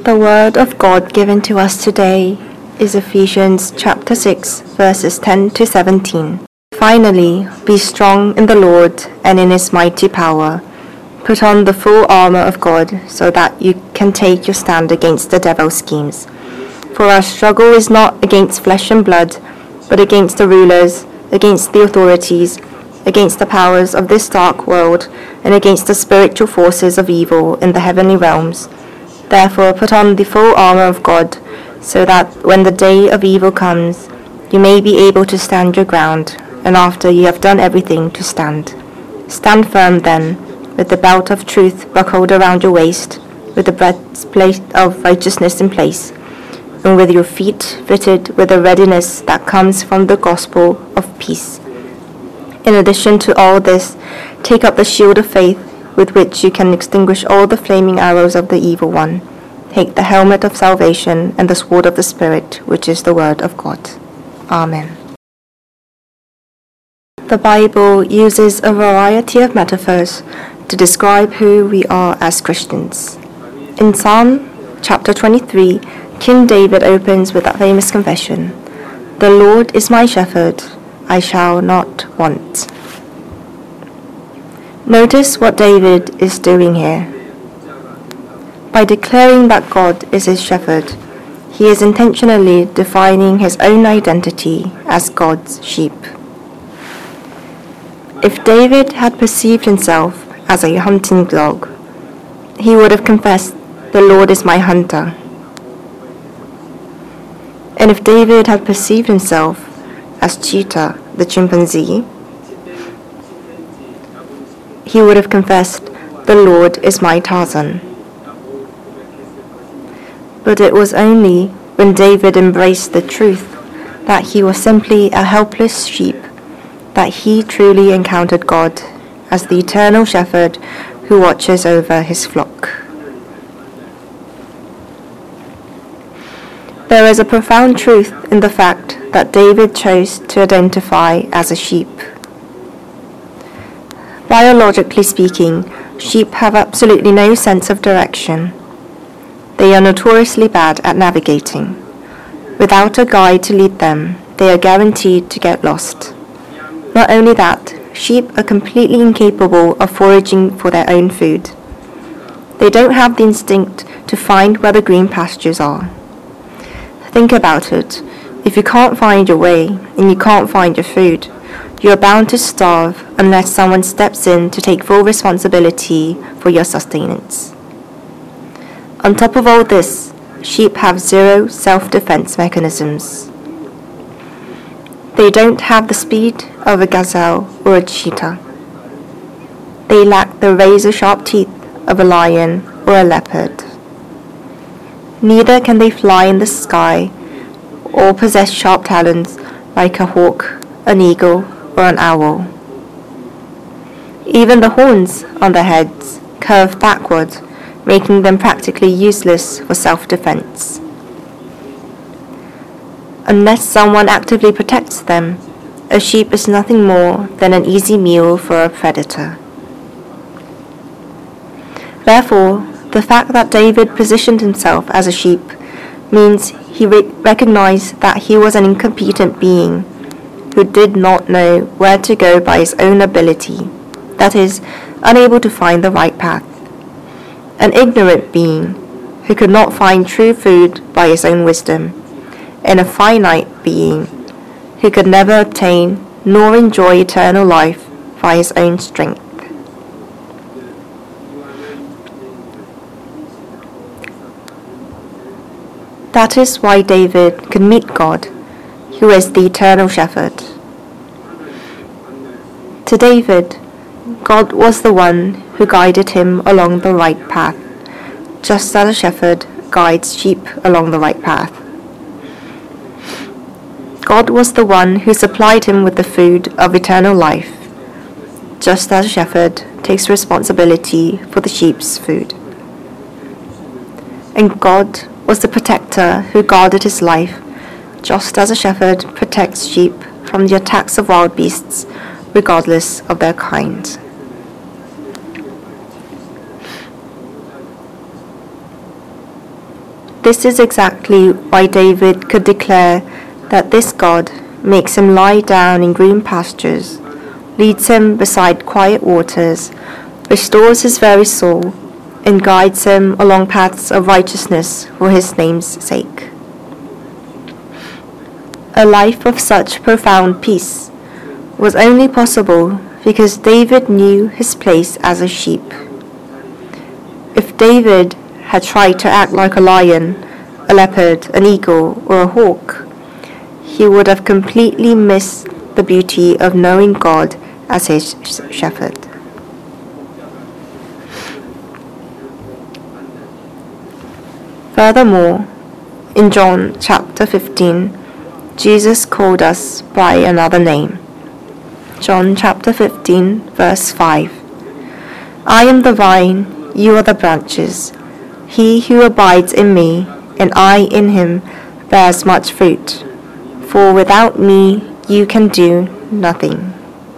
The word of God given to us today is Ephesians chapter 6, verses 10 to 17. Finally, be strong in the Lord and in his mighty power. Put on the full armor of God so that you can take your stand against the devil's schemes. For our struggle is not against flesh and blood, but against the rulers, against the authorities, against the powers of this dark world, and against the spiritual forces of evil in the heavenly realms. Therefore put on the full armor of God, so that when the day of evil comes, you may be able to stand your ground, and after you have done everything, to stand. Stand firm then, with the belt of truth buckled around your waist, with the breastplate of righteousness in place, and with your feet fitted with the readiness that comes from the gospel of peace. In addition to all this, take up the shield of faith, with which you can extinguish all the flaming arrows of the evil one. Take the helmet of salvation and the sword of the Spirit, which is the word of God. Amen. The Bible uses a variety of metaphors to describe who we are as Christians. In Psalm chapter 23, King David opens with that famous confession, "The Lord is my shepherd, I shall not want." Notice what David is doing here. By declaring that God is his shepherd, he is intentionally defining his own identity as God's sheep. If David had perceived himself as a hunting dog, he would have confessed, "The Lord is my hunter." And if David had perceived himself as Cheetah, the chimpanzee, he would have confessed, "The Lord is my Tarzan." But it was only when David embraced the truth that he was simply a helpless sheep that he truly encountered God as the eternal shepherd who watches over his flock. There is a profound truth in the fact that David chose to identify as a sheep. Biologically speaking, sheep have absolutely no sense of direction. They are notoriously bad at navigating. Without a guide to lead them, they are guaranteed to get lost. Not only that, sheep are completely incapable of foraging for their own food. They don't have the instinct to find where the green pastures are. Think about it. If you can't find your way and you can't find your food, you are bound to starve unless someone steps in to take full responsibility for your sustenance. On top of all this, sheep have zero self-defense mechanisms. They don't have the speed of a gazelle or a cheetah. They lack the razor-sharp teeth of a lion or a leopard. Neither can they fly in the sky or possess sharp talons like a hawk, an eagle, or an owl. Even the horns on their heads curve backward, making them practically useless for self-defense. Unless someone actively protects them, a sheep is nothing more than an easy meal for a predator. Therefore, the fact that David positioned himself as a sheep means he recognized that he was an incompetent being who did not know where to go by his own ability, that is, unable to find the right path. An ignorant being who could not find true food by his own wisdom, and a finite being who could never obtain nor enjoy eternal life by his own strength. That is why David could meet God, who is the eternal shepherd. To David, God was the one who guided him along the right path, just as a shepherd guides sheep along the right path. God was the one who supplied him with the food of eternal life, just as a shepherd takes responsibility for the sheep's food. And God was the protector who guarded his life, just as a shepherd protects sheep from the attacks of wild beasts, regardless of their kind. this is exactly why David could declare that this God makes him lie down in green pastures, leads him beside quiet waters, restores his very soul, and guides him along paths of righteousness for his name's sake. A life of such profound peace was only possible because David knew his place as a sheep. If David had tried to act like a lion, a leopard, an eagle, or a hawk, he would have completely missed the beauty of knowing God as his shepherd. Furthermore, in John chapter 15, Jesus called us by another name. John chapter 15, verse 5. I am the vine, you are the branches. He who abides in me, and I in him, bears much fruit. For without me you can do nothing.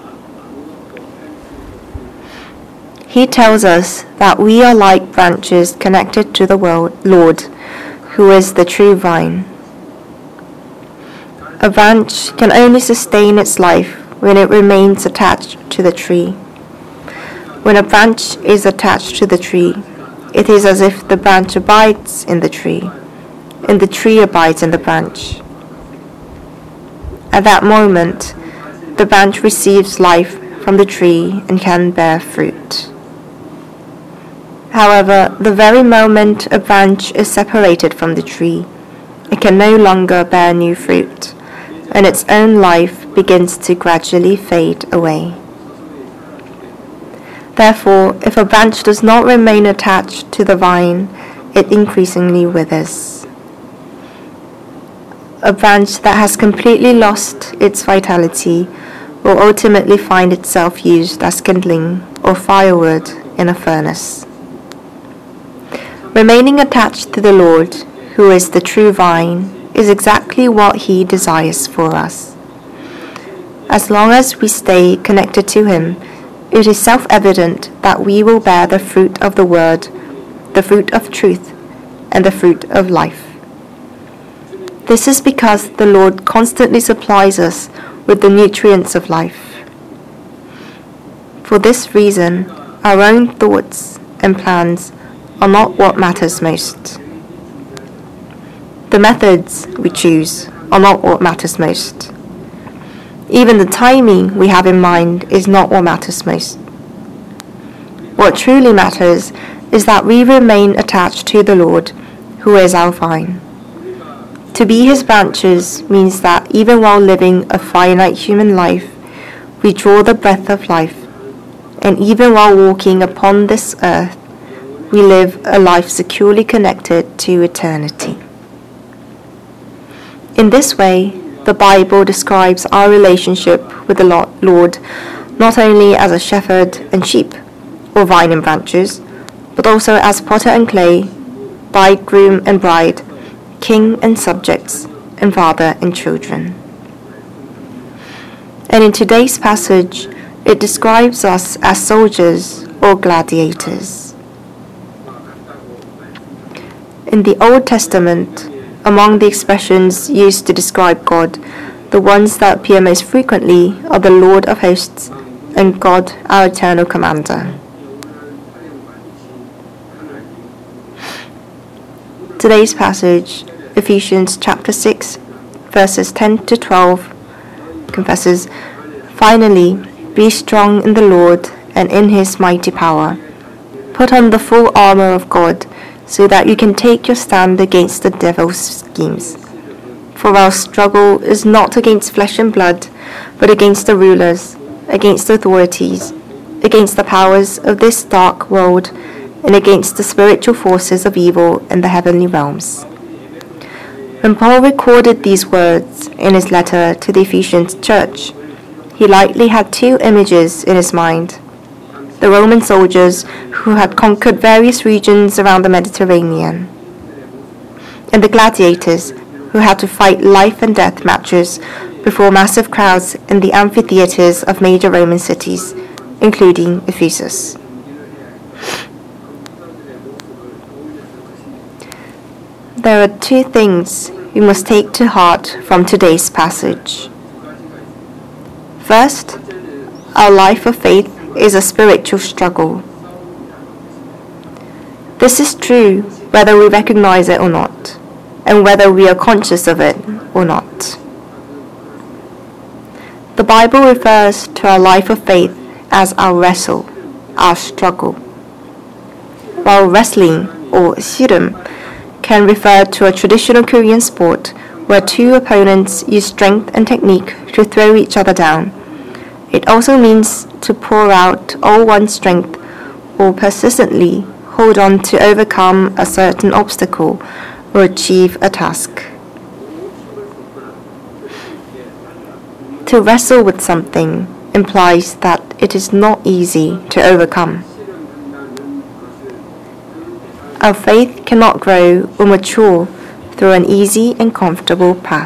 He tells us that we are like branches connected to the Lord, who is the true vine. A branch can only sustain its life when it remains attached to the tree. When a branch is attached to the tree, it is as if the branch abides in the tree, and the tree abides in the branch. At that moment, the branch receives life from the tree and can bear fruit. However, the very moment a branch is separated from the tree, it can no longer bear new fruit, and its own life begins to gradually fade away. Therefore, if a branch does not remain attached to the vine, it increasingly withers. A branch that has completely lost its vitality will ultimately find itself used as kindling or firewood in a furnace. Remaining attached to the Lord, who is the true vine, is exactly what He desires for us. As long as we stay connected to Him, it is self-evident that we will bear the fruit of the Word, the fruit of truth, and the fruit of life. This is because the Lord constantly supplies us with the nutrients of life. For this reason, our own thoughts and plans are not what matters most. The methods we choose are not what matters most. Even the timing we have in mind is not what matters most. What truly matters is that we remain attached to the Lord, who is our vine. To be His branches means that even while living a finite human life, we draw the breath of life, and even while walking upon this earth, we live a life securely connected to eternity. In this way, the Bible describes our relationship with the Lord not only as a shepherd and sheep, or vine and branches, but also as potter and clay, bridegroom and bride, king and subjects, and father and children. And in today's passage, it describes us as soldiers or gladiators. In the Old Testament, among the expressions used to describe God, the ones that appear most frequently are the Lord of hosts and God, our eternal commander. Today's passage, Ephesians chapter 6, verses 10 to 12, confesses, "Finally, be strong in the Lord and in His mighty power. Put on the full armor of God, so that you can take your stand against the devil's schemes. For our struggle is not against flesh and blood, but against the rulers, against the authorities, against the powers of this dark world, and against the spiritual forces of evil in the heavenly realms." When Paul recorded these words in his letter to the Ephesian church, he likely had two images in his mind: the Roman soldiers who had conquered various regions around the Mediterranean, and the gladiators who had to fight life and death matches before massive crowds in the amphitheaters of major Roman cities, including Ephesus. There are two things we must take to heart from today's passage. First, our life of faith is a spiritual struggle. This is true whether we recognize it or not, and whether we are conscious of it or not. The Bible refers to our life of faith as our wrestle, our struggle. While wrestling, or 씨름, can refer to a traditional Korean sport where two opponents use strength and technique to throw each other down, it also means to pour out all one's strength or persistently hold on to overcome a certain obstacle or achieve a task. To wrestle with something implies that it is not easy to overcome. Our faith cannot grow or mature through an easy and comfortable path.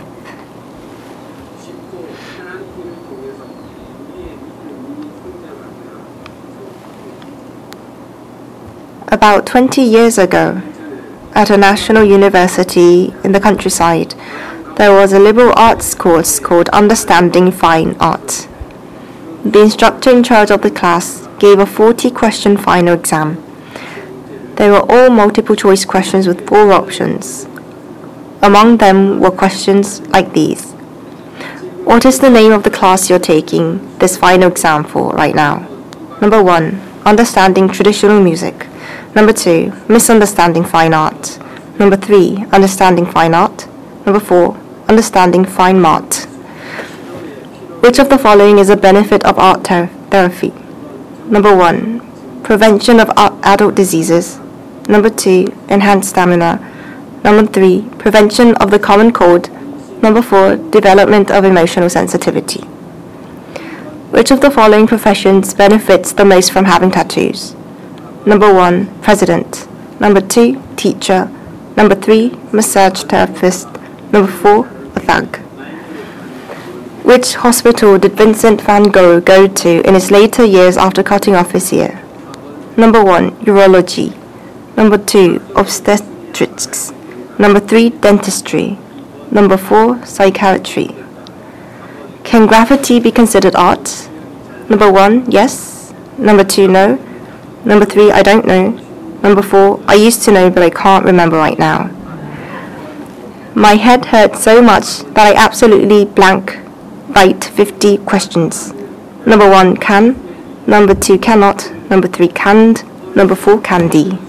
About 20 years ago, at a national university in the countryside, there was a liberal arts course called Understanding Fine Art. The instructor in charge of the class gave a 40-question final exam. They were all multiple choice questions with 4 options. Among them were questions like these. What is the name of the class you're taking this final exam for right now? Number 1, understanding traditional music. Number 2, misunderstanding fine art. Number 3, understanding fine art. Number 4, understanding fine mart. Which of the following is a benefit of art therapy? Number 1, prevention of adult diseases. Number 2, enhanced stamina. Number 3, prevention of the common cold. Number 4, development of emotional sensitivity. Which of the following professions benefits the most from having tattoos? Number 1, president. Number 2, teacher. Number 3, massage therapist. Number 4, a thug. Which hospital did Vincent van Gogh go to in his later years after cutting off his ear? Number 1, urology. Number 2, obstetrics. Number 3, dentistry. Number 4, psychiatry. Can graffiti be considered art? Number 1, yes. Number 2, no. Number 3, I don't know. Number 4, I used to know but I can't remember right now. My head hurt so much that I absolutely blank write 50 questions. Number 1, can. Number 2, cannot. Number 3, canned. Number 4, candy.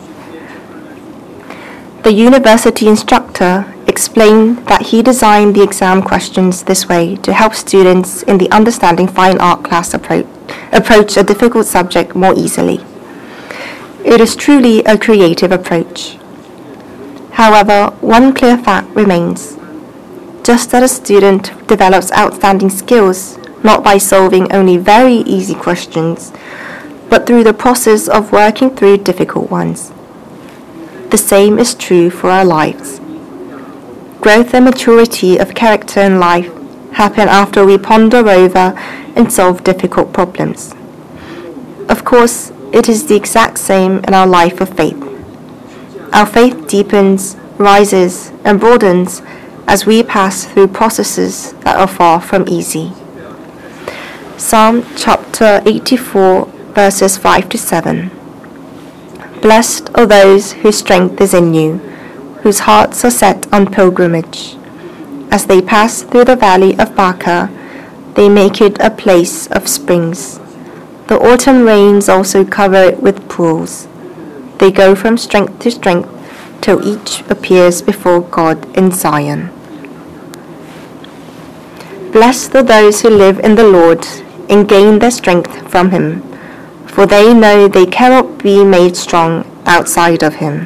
The university instructor explained that he designed the exam questions this way to help students in the Understanding Fine Art class approach a difficult subject more easily. It is truly a creative approach. However, one clear fact remains. Just as a student develops outstanding skills, not by solving only very easy questions, but through the process of working through difficult ones. The same is true for our lives. Growth and maturity of character in life happen after we ponder over and solve difficult problems. Of course, it is the exact same in our life of faith. Our faith deepens, rises, and broadens as we pass through processes that are far from easy. Psalm chapter 84, verses 5 to 7. Blessed are those whose strength is in you, whose hearts are set on pilgrimage. As they pass through the valley of Baca, they make it a place of springs. The autumn rains also cover it with pools. They go from strength to strength till each appears before God in Zion. Blessed are those who live in the Lord and gain their strength from Him, for they know they cannot be made strong outside of Him.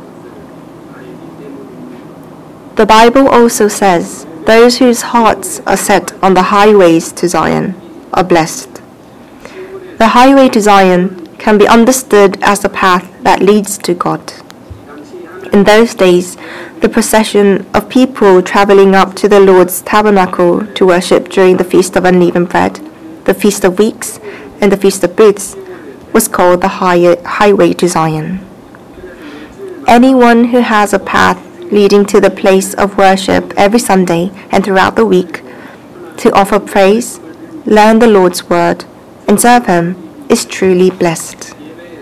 The Bible also says, those whose hearts are set on the highways to Zion are blessed. The highway to Zion can be understood as the path that leads to God. In those days, the procession of people traveling up to the Lord's tabernacle to worship during the Feast of Unleavened Bread, the Feast of Weeks, and the Feast of Booths was called the highway to Zion. Anyone who has a path leading to the place of worship every Sunday and throughout the week, to offer praise, learn the Lord's word, and serve Him is truly blessed.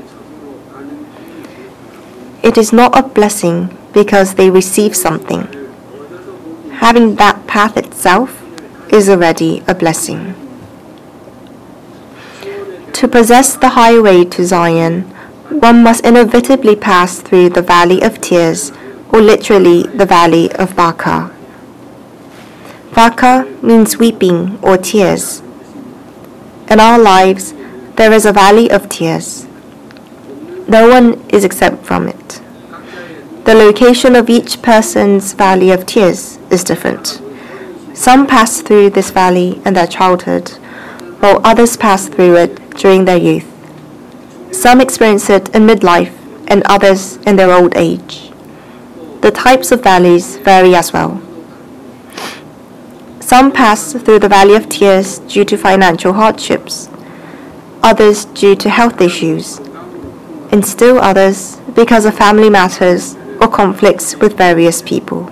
It is not a blessing because they receive something. Having that path itself is already a blessing. To possess the highway to Zion, one must inevitably pass through the valley of tears, or literally the valley of Baca. Baca means weeping or tears. In our lives, there is a valley of tears. No one is exempt from it. The location of each person's valley of tears is different. Some pass through this valley in their childhood, while others pass through it during their youth. Some experience it in midlife and others in their old age. The types of valleys vary as well. Some pass through the valley of tears due to financial hardships, others due to health issues, and still others because of family matters or conflicts with various people.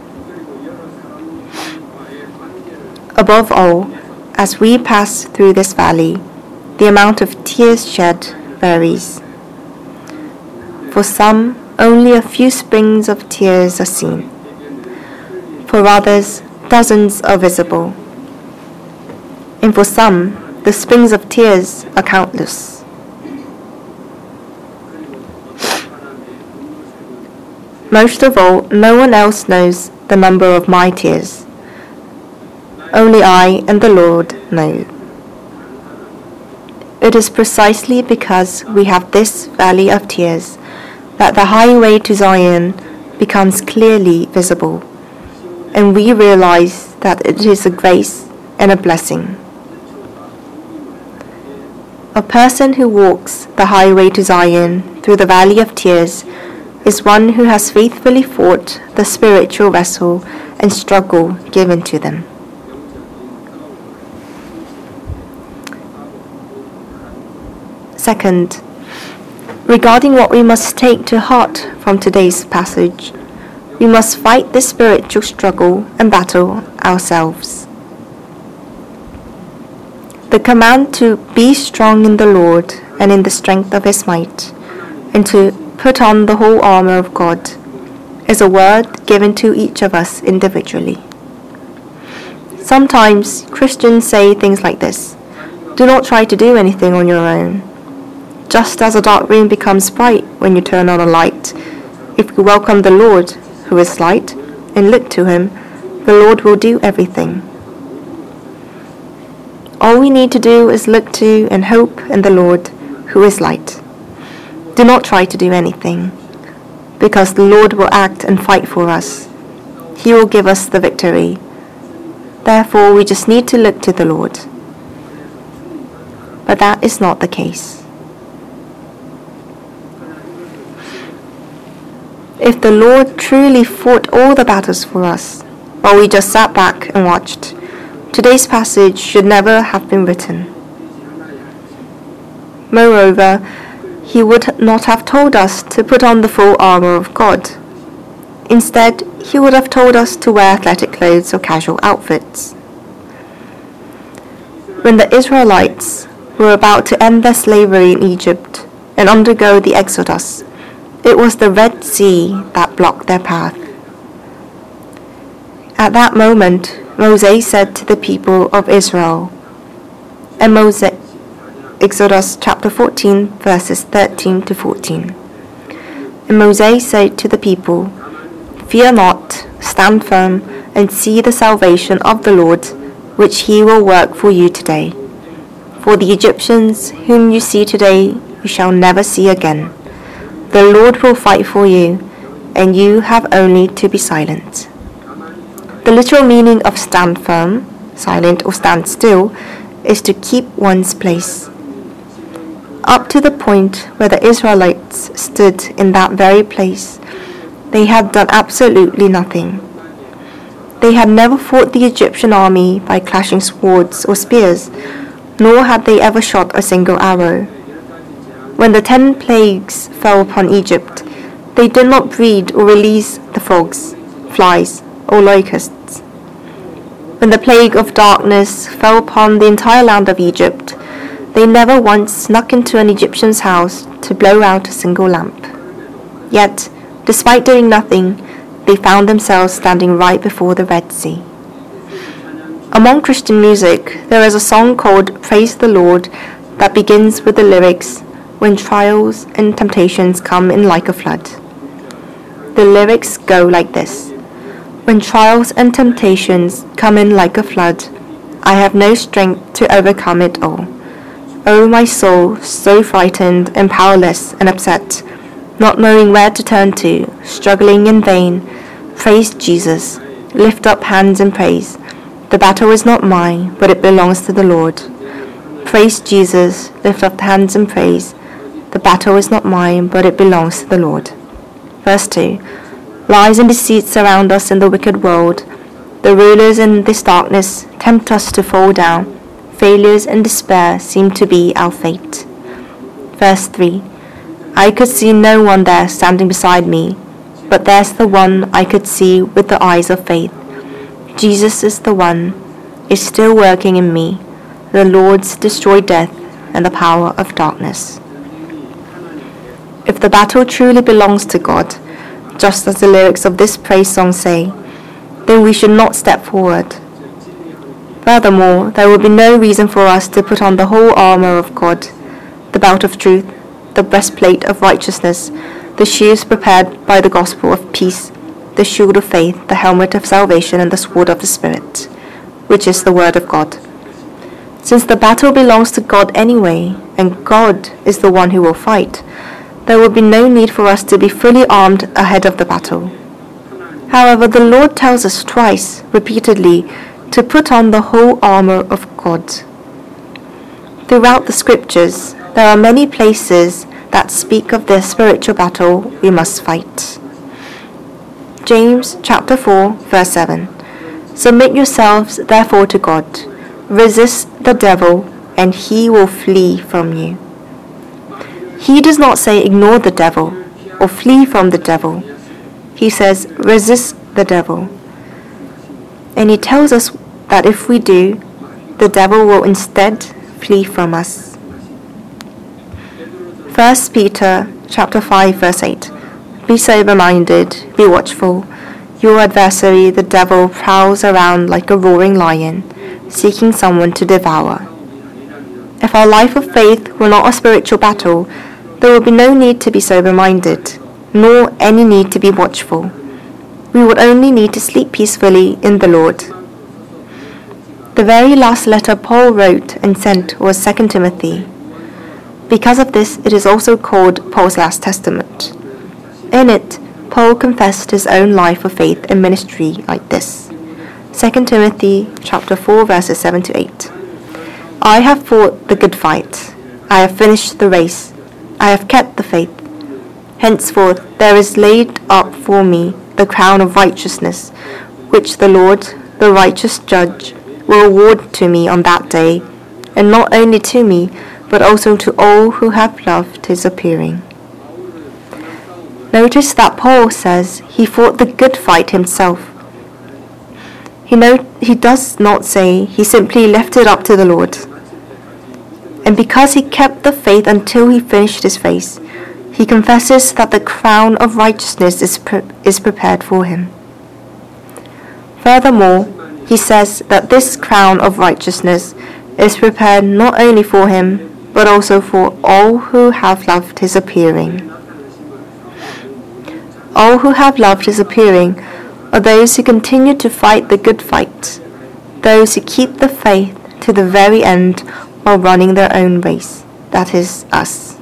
Above all, as we pass through this valley, the amount of tears shed varies. For some, only a few springs of tears are seen. For others, dozens are visible. And for some, the springs of tears are countless. Most of all, no one else knows the number of my tears. Only I and the Lord know. It is precisely because we have this valley of tears that the highway to Zion becomes clearly visible, and we realize that it is a grace and a blessing. A person who walks the highway to Zion through the valley of tears is one who has faithfully fought the spiritual wrestle and struggle given to them. Second, regarding what we must take to heart from today's passage, we must fight this spiritual struggle and battle ourselves. The command to be strong in the Lord and in the strength of His might, and to put on the whole armor of God, is a word given to each of us individually. Sometimes Christians say things like this: do not try to do anything on your own. Just as a dark room becomes bright when you turn on a light, if you welcome the Lord, who is light, and look to Him, the Lord will do everything. All we need to do is look to and hope in the Lord, who is light. Do not try to do anything, because the Lord will act and fight for us. He will give us the victory. Therefore, we just need to look to the Lord. But that is not the case. If the Lord truly fought all the battles for us, while we just sat back and watched, today's passage should never have been written. Moreover, He would not have told us to put on the full armor of God. Instead, He would have told us to wear athletic clothes or casual outfits. When the Israelites were about to end their slavery in Egypt and undergo the Exodus, it was the Red Sea that blocked their path. At that moment, Moses said to the people of Israel, and Exodus chapter 14, verses 13 to 14. And Moses said to the people, "Fear not, stand firm, and see the salvation of the Lord, which He will work for you today. For the Egyptians whom you see today, you shall never see again. The Lord will fight for you, and you have only to be silent." The literal meaning of stand firm, silent, or stand still is to keep one's place. Up to the point where the Israelites stood in that very place, they had done absolutely nothing. They had never fought the Egyptian army by clashing swords or spears, nor had they ever shot a single arrow. When the 10 plagues fell upon Egypt, They did not breed or release the frogs, flies, or locusts. When the plague of darkness fell upon the entire land of Egypt, they never once snuck into an Egyptian's house to blow out a single lamp. Yet, despite doing nothing, they found themselves standing right before the Red Sea. Among Christian music, there is a song called Praise the Lord that begins with the lyrics, "When trials and temptations come in like a flood." The lyrics go like this: "When trials and temptations come in like a flood, I have no strength to overcome it all. Oh, my soul, so frightened and powerless and upset, not knowing where to turn to, struggling in vain. Praise Jesus, lift up hands in praise. The battle is not mine, but it belongs to the Lord. Praise Jesus, lift up hands in praise. The battle is not mine, but it belongs to the Lord." Verse 2. Lies and deceit surround us in the wicked world. The rulers in this darkness tempt us to fall down. Failures and despair seem to be our fate. Verse 3. I could see no one there standing beside me, but there's the one I could see with the eyes of faith. Jesus is the one, is still working in me. The Lord's destroyed death and the power of darkness. If the battle truly belongs to God, just as the lyrics of this praise song say, then we should not step forward. Furthermore, there will be no reason for us to put on the whole armor of God, the belt of truth, the breastplate of righteousness, the shoes prepared by the gospel of peace, the shield of faith, the helmet of salvation, and the sword of the Spirit, which is the word of God. Since the battle belongs to God anyway, and God is the one who will fight, there will be no need for us to be fully armed ahead of the battle. However, the Lord tells us twice, repeatedly, to put on the whole armor of God. Throughout the scriptures, there are many places that speak of the spiritual battle we must fight. James chapter 4, verse 7. Submit yourselves therefore to God. Resist the devil, and he will flee from you. He does not say ignore the devil or flee from the devil. He says resist the devil. And he tells us that if we do, the devil will instead flee from us. 1 Peter chapter 5, verse 8. Be sober-minded, be watchful. Your adversary, the devil, prowls around like a roaring lion, seeking someone to devour. If our life of faith were not a spiritual battle, there would be no need to be sober-minded, nor any need to be watchful. We would only need to sleep peacefully in the Lord. The very last letter Paul wrote and sent was 2 Timothy. Because of this, it is also called Paul's Last Testament. In it, Paul confessed his own life of faith and ministry like this. 2 Timothy chapter 4, verses 7 to 8. I have fought the good fight. I have finished the race. I have kept the faith. Henceforth there is laid up for me the crown of righteousness, which the Lord, the righteous judge, will award to me on that day, and not only to me, but also to all who have loved his appearing. Notice that Paul says he fought the good fight himself. He does not say he simply left it up to the Lord. And because he kept the faith until he finished his race, he confesses that the crown of righteousness is prepared for him. Furthermore, he says that this crown of righteousness is prepared not only for him, but also for all who have loved his appearing. All who have loved his appearing are those who continue to fight the good fight, those who keep the faith to the very end while running their own race, that is, us.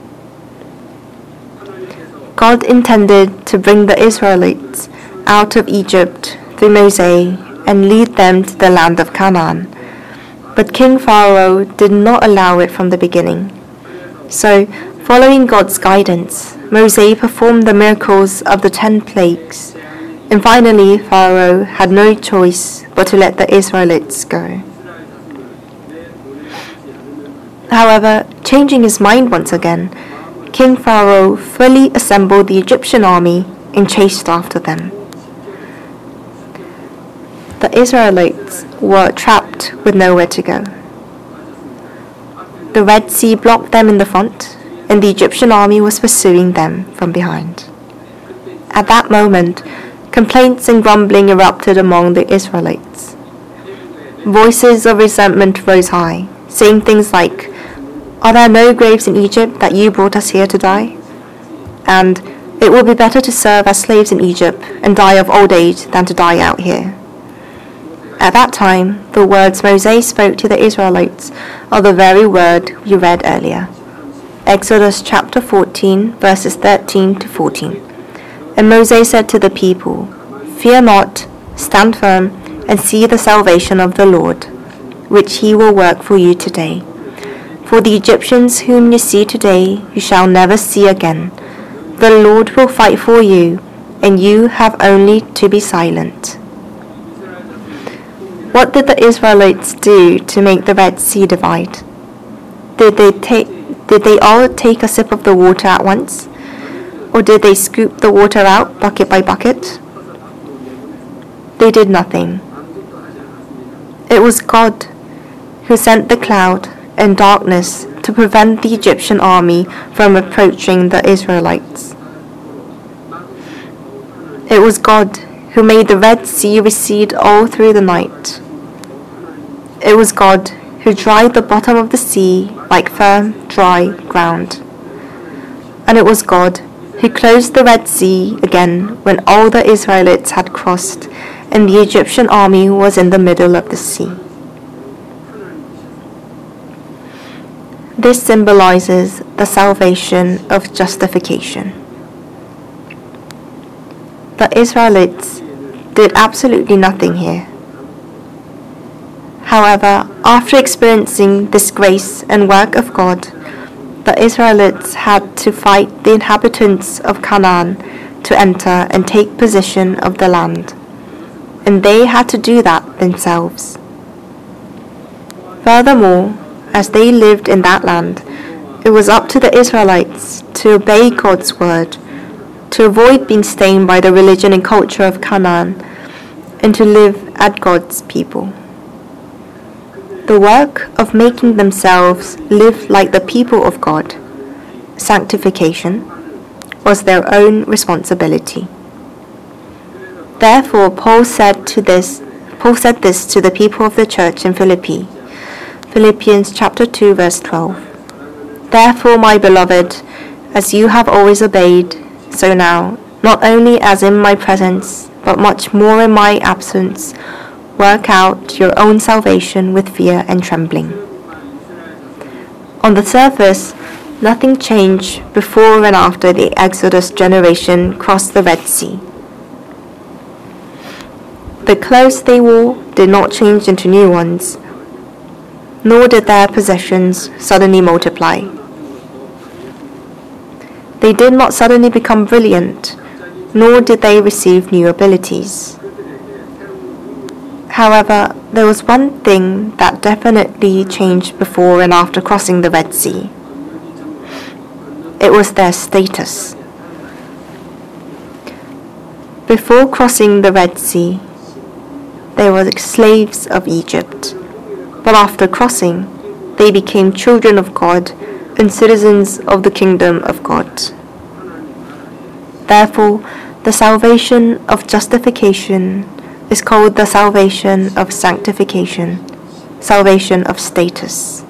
God intended to bring the Israelites out of Egypt through Moses and lead them to the land of Canaan. But King Pharaoh did not allow it from the beginning. So, following God's guidance, Moses performed the miracles of the 10 plagues, and finally Pharaoh had no choice but to let the Israelites go. However, changing his mind once again, King Pharaoh fully assembled the Egyptian army and chased after them. The Israelites were trapped with nowhere to go. The Red Sea blocked them in the front, and the Egyptian army was pursuing them from behind. At that moment, complaints and grumbling erupted among the Israelites. Voices of resentment rose high, saying things like, "Are there no graves in Egypt that you brought us here to die?" And, "It will be better to serve as slaves in Egypt and die of old age than to die out here." At that time, the words Moses spoke to the Israelites are the very word we read earlier. Exodus chapter 14, verses 13 to 14. And Moses said to the people, "Fear not, stand firm, and see the salvation of the Lord, which he will work for you today. For the Egyptians whom you see today, you shall never see again. The Lord will fight for you, and you have only to be silent." What did the Israelites do to make the Red Sea divide? Did they all take a sip of the water at once? Or did they scoop the water out bucket by bucket? They did nothing. It was God who sent the cloud and darkness to prevent the Egyptian army from approaching the Israelites. It was God who made the Red Sea recede all through the night. It was God who dried the bottom of the sea like firm, dry ground. And it was God who closed the Red Sea again when all the Israelites had crossed and the Egyptian army was in the middle of the sea. This symbolizes the salvation of justification. The Israelites did absolutely nothing here. However, after experiencing this grace and work of God, the Israelites had to fight the inhabitants of Canaan to enter and take possession of the land, and they had to do that themselves. Furthermore, as they lived in that land, it was up to the Israelites to obey God's word, to avoid being stained by the religion and culture of Canaan, and to live as God's people. The work of making themselves live like the people of God, sanctification, was their own responsibility. Therefore, Paul said this to the people of the church in Philippi. Philippians chapter 2, verse 12. "Therefore, my beloved, as you have always obeyed, so now, not only as in my presence, but much more in my absence, work out your own salvation with fear and trembling." On the surface, nothing changed before and after the Exodus generation crossed the Red Sea. The clothes they wore did not change into new ones, nor did their possessions suddenly multiply. They did not suddenly become brilliant, nor did they receive new abilities. However, there was one thing that definitely changed before and after crossing the Red Sea. It was their status. Before crossing the Red Sea, they were slaves of Egypt, but after crossing, they became children of God and citizens of the kingdom of God. Therefore, the salvation of justification is called the salvation of sanctification, salvation of status.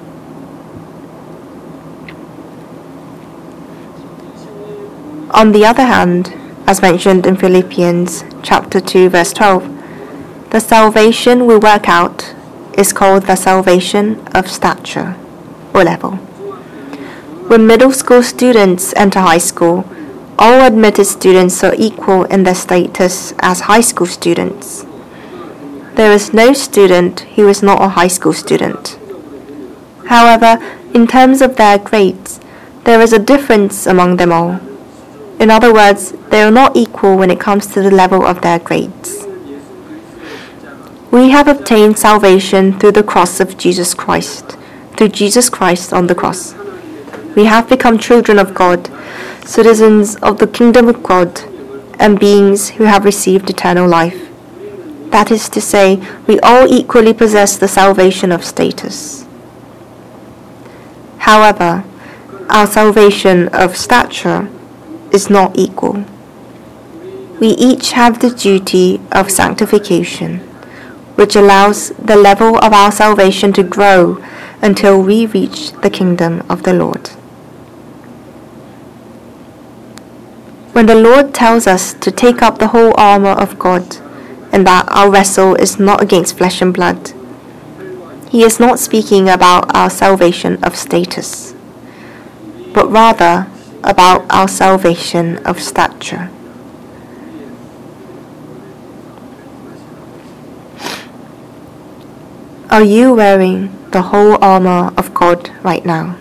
On the other hand, as mentioned in Philippians chapter 2, verse 12, the salvation we work out is called the salvation of stature or level. When middle school students enter high school, all admitted students are equal in their status as high school students. There is no student who is not a high school student. However, in terms of their grades, there is a difference among them all. In other words, they are not equal when it comes to the level of their grades. We have obtained salvation through the cross of Jesus Christ, through Jesus Christ on the cross. we have become children of God, citizens of the kingdom of God, and beings who have received eternal life. That is to say, we all equally possess the salvation of status. However, our salvation of stature is not equal. We each have the duty of sanctification, which allows the level of our salvation to grow until we reach the kingdom of the Lord. When the Lord tells us to take up the whole armor of God, and that our wrestle is not against flesh and blood, He is not speaking about our salvation of status, but rather about our salvation of stature. Are you wearing the whole armor of God right now?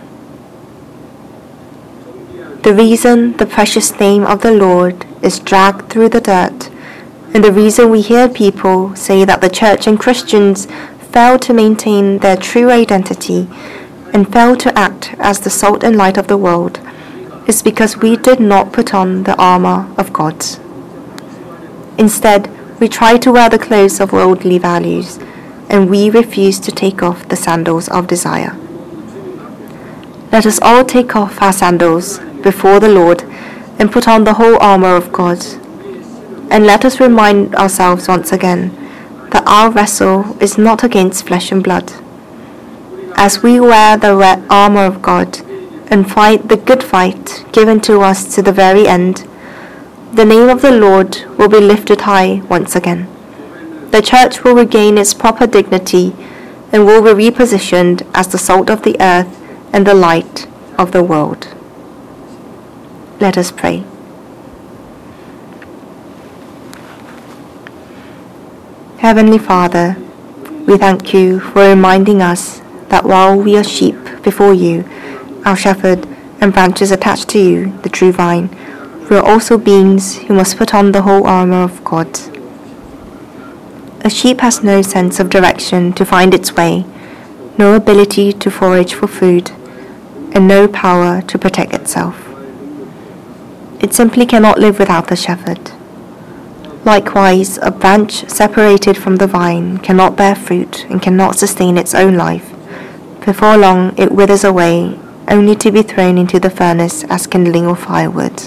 The reason the precious name of the Lord is dragged through the dirt, and the reason we hear people say that the church and Christians fail to maintain their true identity and fail to act as the salt and light of the world, is because we did not put on the armor of God. Instead, we try to wear the clothes of worldly values, and we refuse to take off the sandals of desire. Let us all take off our sandals before the Lord and put on the whole armor of God. And let us remind ourselves once again that our wrestle is not against flesh and blood. As we wear the armor of God and fight the good fight given to us to the very end, the name of the Lord will be lifted high once again. The church will regain its proper dignity and will be repositioned as the salt of the earth and the light of the world. Let us pray. Heavenly Father, we thank you for reminding us that while we are sheep before you, our shepherd, and branches attached to you, the true vine, we are also beings who must put on the whole armor of God. A sheep has no sense of direction to find its way, no ability to forage for food, and no power to protect itself. It simply cannot live without the shepherd. Likewise, a branch separated from the vine cannot bear fruit and cannot sustain its own life. Before long, it withers away, only to be thrown into the furnace as kindling or firewood.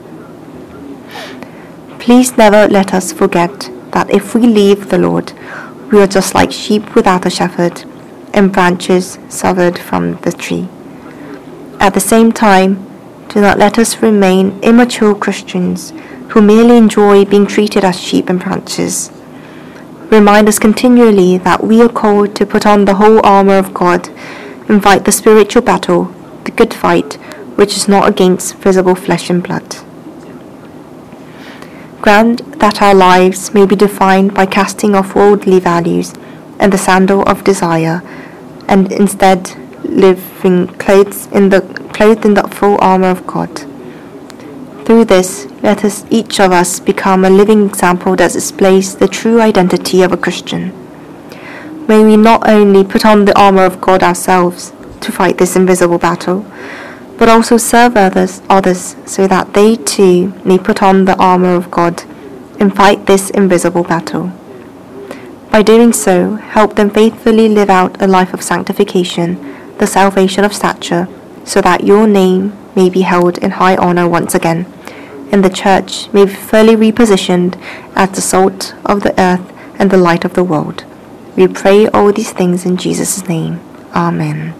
Please never let us forget that if we leave the Lord, we are just like sheep without a shepherd and branches severed from the tree. At the same time, do not let us remain immature Christians who merely enjoy being treated as sheep and branches. Remind us continually that we are called to put on the whole armor of God and fight the spiritual battle, the good fight, which is not against visible flesh and blood. Grant that our lives may be defined by casting off worldly values and the sandal of desire, and instead living clothed in the full armor of God. Through this, let us each of us become a living example that displays the true identity of a Christian. May we not only put on the armor of God ourselves to fight this invisible battle, but also serve others so that they too may put on the armor of God and fight this invisible battle. By doing so, help them faithfully live out a life of sanctification, the salvation of stature, so that your name may be held in high honor once again, and the church may be fully repositioned as the salt of the earth and the light of the world. We pray all these things in Jesus' name. Amen.